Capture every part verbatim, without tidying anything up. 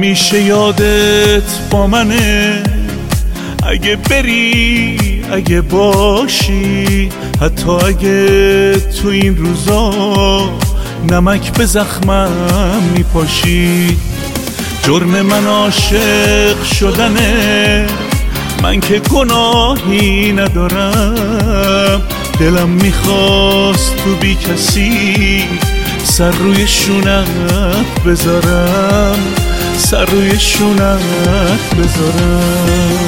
همیشه یادت با منه، اگه بری اگه باشی، حتی اگه تو این روزا نمک به زخمم میپاشی. جرم من عاشق شدنه، من که گناهی ندارم. دلم میخواست تو بی کسی سر روی شونت بذارم، سر روی شونت بذارم.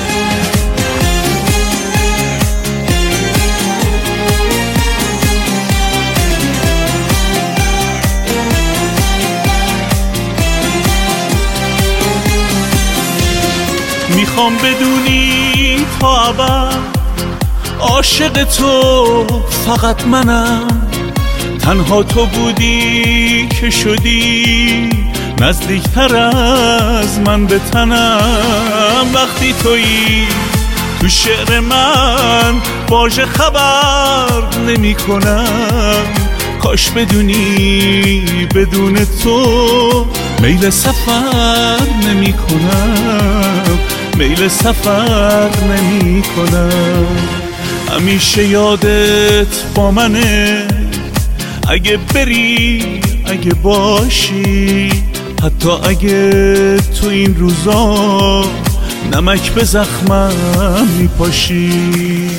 میخوام بدونی تا ابد عاشق تو فقط منم. تنها تو بودی که شدی نزدیکتر از من به تنم. وقتی تویی تو شعر من واژه خبر نمی کنم. کاش بدونی بدون تو میل سفر نمی کنم، میل سفر نمی کنم. همیشه یادت با منه، اگه بری اگه باشی، حتی اگه تو این روزا نمک به زخمم میپاشی.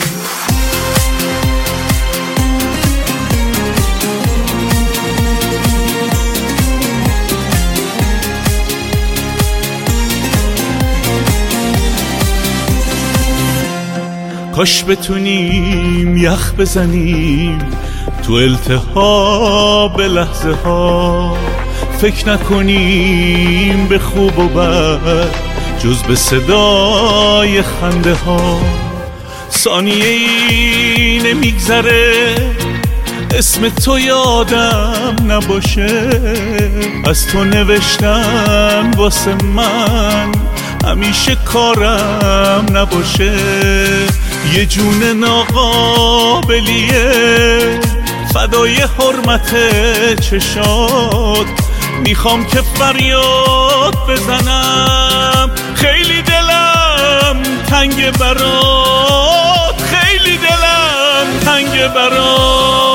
کاش بتونیم یخ بزنیم تو التهاب لحظه ها، فکر نکنیم به خوب و بد جز به صدای خنده ها. ثانیه ای نمیگذره اسم تو یادم نباشه، از تو نوشتن واسه من همیشه کارم نباشه. یه جون ناقابلیه فدای حرمت چشات، میخوام که فریاد بزنم خیلی دلم تنگ برات، خیلی دلم تنگ برات.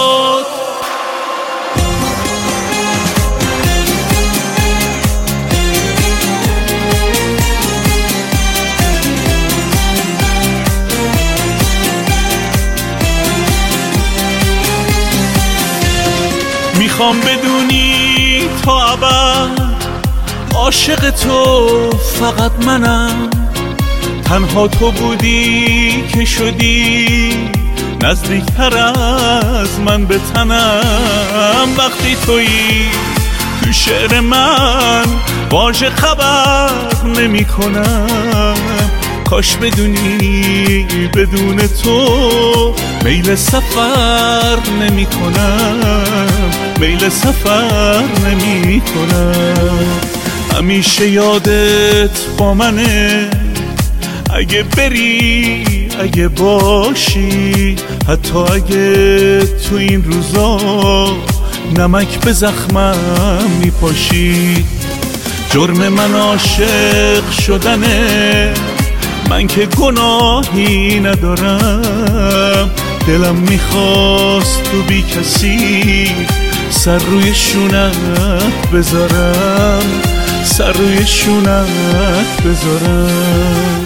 میخوام بدونی تا ابد عاشق تو فقط منم. تنها تو بودی که شدی نزدیکتر از من به تنم. وقتی تویی تو شعر من واژه خبر نمی کنم. کاش بدونی بدون تو میل سفر نمی کنم، میل سفر نمی کنم. همیشه یادت با منه، اگه بری اگه باشی، حتی اگه تو این روزا نمک به زخمم میپاشی. جرم من عاشق شدنه، من که گناهی ندارم. دلم میخواست تو بی کسی سر روی شونت بذارم، سر روی شونت بذارم.